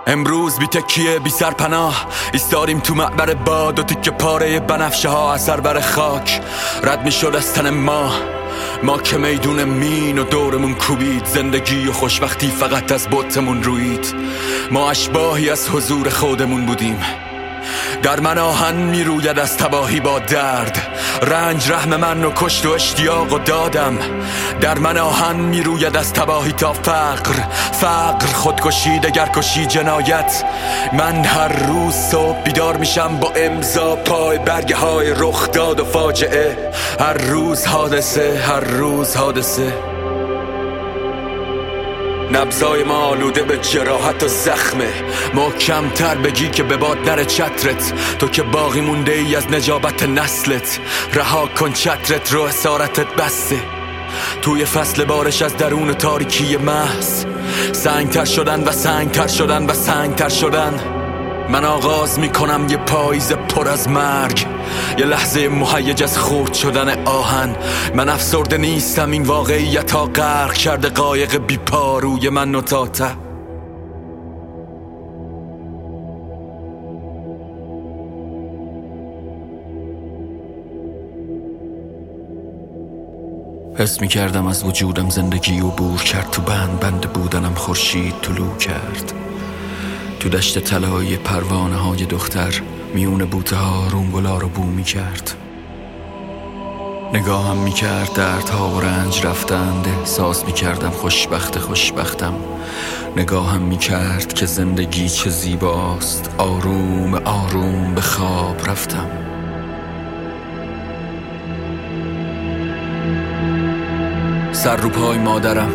امروز بی تکیه بی سرپناه ایستادیم تو معبر باد و تیکه پاره بنفشه ها اثر بر خاک رد می شد از تن ما که میدون مین و دورمون کوبید. زندگی و خوشبختی فقط از بطمون روید. ما اشباهی از حضور خودمون بودیم. در من آهن می روید از تباهی با درد. رنج رحم من رو کشت و اشتیاق و دادم. در من آهن می روید از تباهی تا فقر خودکشی دگرکشی جنایت. من هر روز صبح بیدار میشم با امضا پای برگه های رخ داد و فاجعه. هر روز حادثه نبضای ما آلوده به جراحت و زخمه. محکم‌تر بگی که به باد نره چترت. تو که باقی مونده ای از نجابت نسلت. رها کن چترت رو اسارتت بسته. توی فصل بارش از درون تاریکی محض سنگتر شدن. من آغاز میکنم یه پاییز پر از مرگ، یه لحظه مهیج از خرد شدن آهن. من افسرده نیستم، این واقعیت ها غرق کرده قایق بی پاروی من و تا ته. حس میکردم از وجودم زندگی عبور کرد. تو بند بودنم خورشید طلوع کرد. تو دشت طلایی پروانه های دختر میون بوته ها رونگلا رو بو میکرد. نگاهم میکرد دردها و رنج رفتند. احساس میکردم خوشبختم. نگاهم میکرد که زندگی چه زیباست. آروم به خواب رفتم. سر رو پای مادرم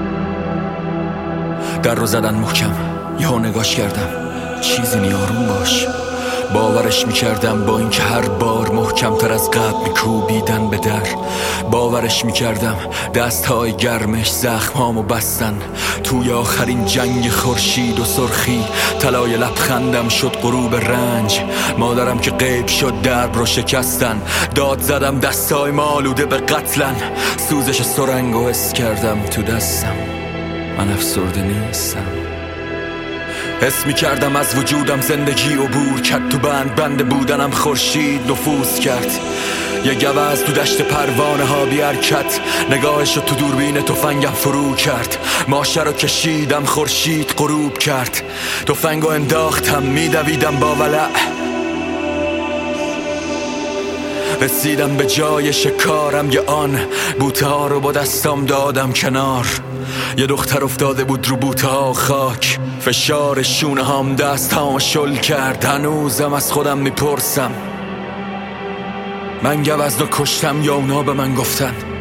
در رو زدن محکم. یا نگاش کردم چیزی نی آروم باش. باورش میکردم با اینکه هر بار محکمتر از قبل میکوبیدن به در. باورش میکردم دستهای گرمش زخمامو بستن. توی آخرین جنگ خورشید و سرخی طلای لبخندم شد غروب رنج. مادرم که غیب شد درب رو شکستن. داد زدم دستای ما آلوده به قتلن. سوزش سرنگو حس کردم تو دستم. من افسرده نیستم. حس میکردم از وجودم زندگی عبور کرد. تو بند بودنم خورشید نفوذ کرد. یه گوز تو دشت پروانه ها بی حرکت. نگاهشو تو دوربین تفنگم فرو کرد. ماشه رو کشیدم خورشید غروب کرد. تفنگو انداختم میدویدم با ولع. رسیدم به جای شکارم. یه آن بوته ها رو با دستام دادم کنار. یه دختر افتاده بود رو بوته ها خاک. فشار شونه هام دست هام شل کرد. هنوزم از خودم میپرسم من گوزنو کشتم یا اونا به من گفتن؟